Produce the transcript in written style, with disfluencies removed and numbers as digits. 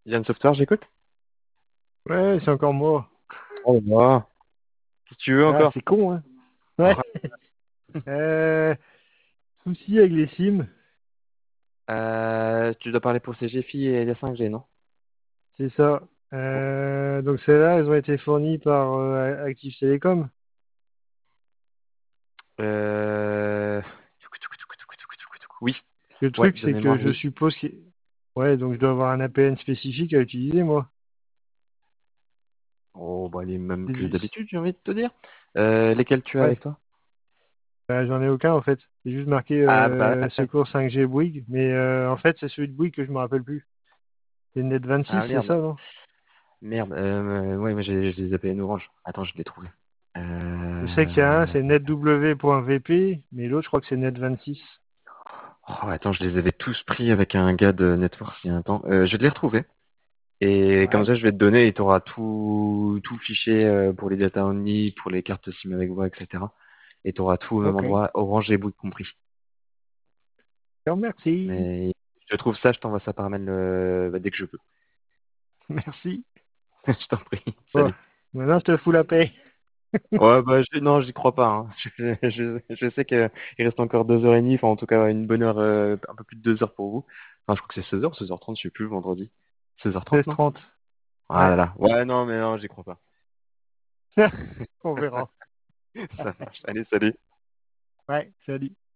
Yann Software, j'écoute. Ouais, c'est encore moi. Oh là, qu'est-ce que tu veux Ah, encore? c'est con, hein. Ouais. Oh, Euh, souci avec les SIM, tu dois parler pour CGFI et la 5G, non? c'est ça. Donc celles-là, elles ont été fournies par Active Telecom. Euh... Oui, Le ouais, truc, de c'est que mémoire, je oui. suppose que... Ouais, donc je dois avoir un APN spécifique à utiliser, moi. Oh, bah, les mêmes C'est que juste- d'habitude, j'ai envie de te dire. Lesquels tu as avec Ouais. toi? J'en ai aucun, en fait. C'est juste marqué Ah, bah, Secours 5G Bouygues. Mais en fait, c'est celui de Bouygues que je me rappelle plus. C'est le Net 26, ah c'est merde, ça, non? merde. Ouais, mais j'ai les APN orange. Attends, je l'ai trouvé. Je sais qu'il y a un, Euh... c'est netw.vp, mais l'autre, je crois que c'est Net 26. Oh, attends, je les avais tous pris avec un gars de Networks il y a un temps. Je vais les retrouver. Et comme Ouais. ça, je vais te donner et tu auras tout fiché pour les data only, pour les cartes SIM avec voix, etc. Et tu auras tout au même Ok. endroit, Orange et Bouygues compris. Je te remercie. Mais je trouve ça, je t'envoie ça par mail dès que je peux. Merci. Je t'en prie. Bon, Salut. maintenant je te fous la paix. Ouais, bah, non, j'y crois pas, hein. Je sais qu'il reste encore 2h30, enfin, en tout cas, une bonne heure, un peu plus de 2 heures pour vous. Enfin, je crois que c'est 16h, 16h30, je sais plus, le vendredi. 16h30, non? 16h30. Ah Ouais. là là. Ouais, non, mais non, j'y crois pas. On verra. Ça marche. Allez, salut. Ouais, salut.